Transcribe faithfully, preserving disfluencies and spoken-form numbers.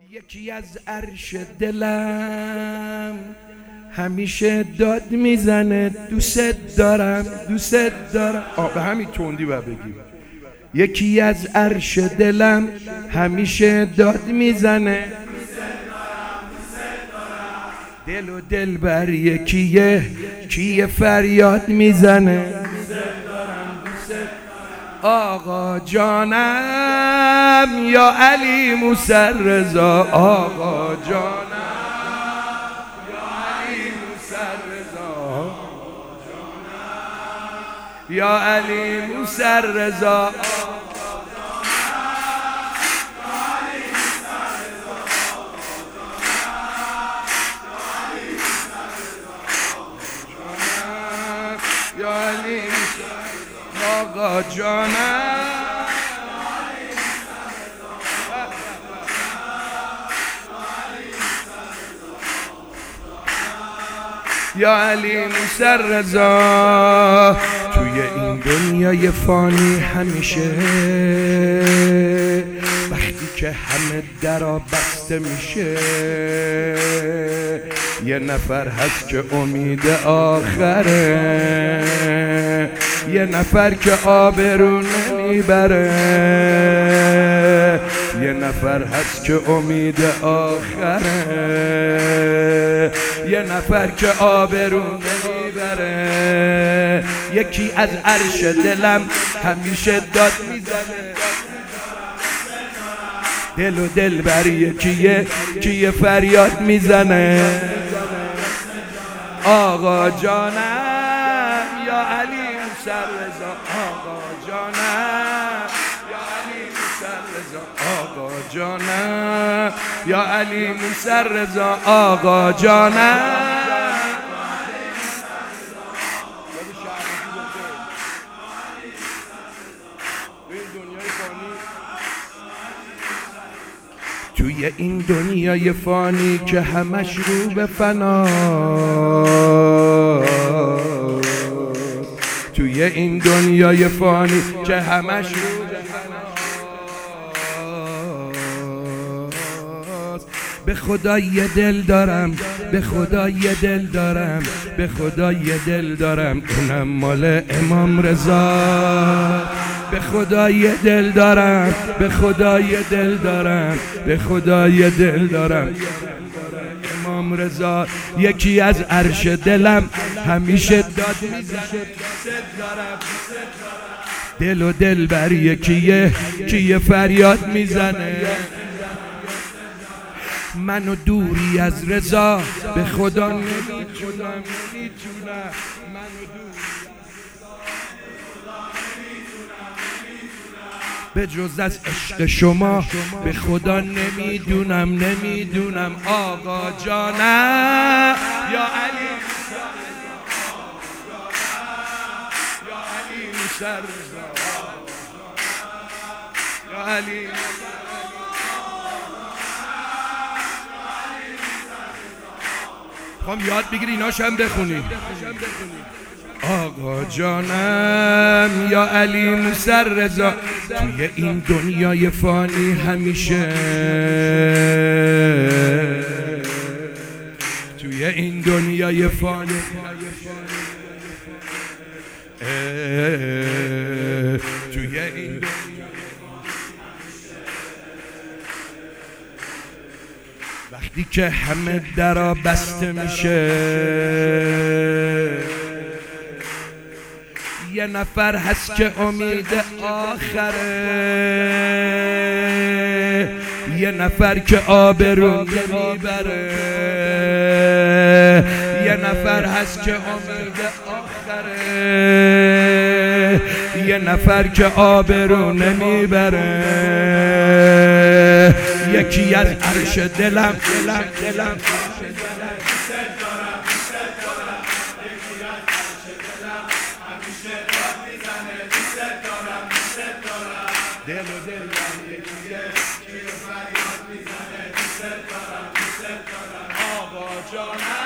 یکی از عرش دلم همیشه داد میزنه دوست دارم دوست دارم. آه به همین تندی باید بگیم. یکی از عرش دلم همیشه داد میزنه دل و دل بر یکیه کیه فریاد میزنه. آقا جانم یا علی موسی رضا، آقا جانم یا علی موسی رضا، یا علی موسی رضا. یا علی آقا جانم یا علی موسی رضا. توی این دنیای فانی همیشه وقتی که همه درا بسته میشه یه نفر هست که امید آخره، یه نفر که آبرو نمیبره، یه نفر هست که امید آخره، یه نفر که آبرو نمیبره. یکی از عرش دلم همیشه داد میزنه دل و دل بر یکیه کیه فریاد میزنه. آقا جانم یا علی موسی رضا، آقا جانم یا علی موسی رضا، آقا جانم یا علی موسی رضا، آقا جانم. توی این دنیای فانی که همش رو به فنا، توی این دنیای فانی که همش رو به فنا، به خدا یه دل دارم، به خدا یه دل دارم، به خدا یه دل دارم، اونم مال امام رضا. به خدا یه دل دارم، به خدا یه دل دارم، به خدا یه دل دارم، امام رضا. یکی از عرش دلم همیشه داد میزنه دل و دل بر یکیه کیه فریاد میزنه. منو دوری از رضا به خدا نمیتونم، نمیتونم منو دوری به جز از عشق شما به خدا نمیدونم، نمیدونم. آقا جانم یا علی یا علی موسی رضا، یا علی خواهم یاد بگیری ایناشم بخونی. آقا جانم یا علی موسی رضا. توی این دنیای فانی همیشه، توی این دنیای فانی توی این وقتی که همه درا بسته میشه یه نفر هست که امید آخره، یه نفر که آبرو نمیبره، یه نفر هست که امید آخره، یه نفر که آبرو نمیبره. یکی از عرش دلم دلم دلم دل و دل یکیه کیه فریاد میزنه دوست دارم دوست دارم. آقا جانم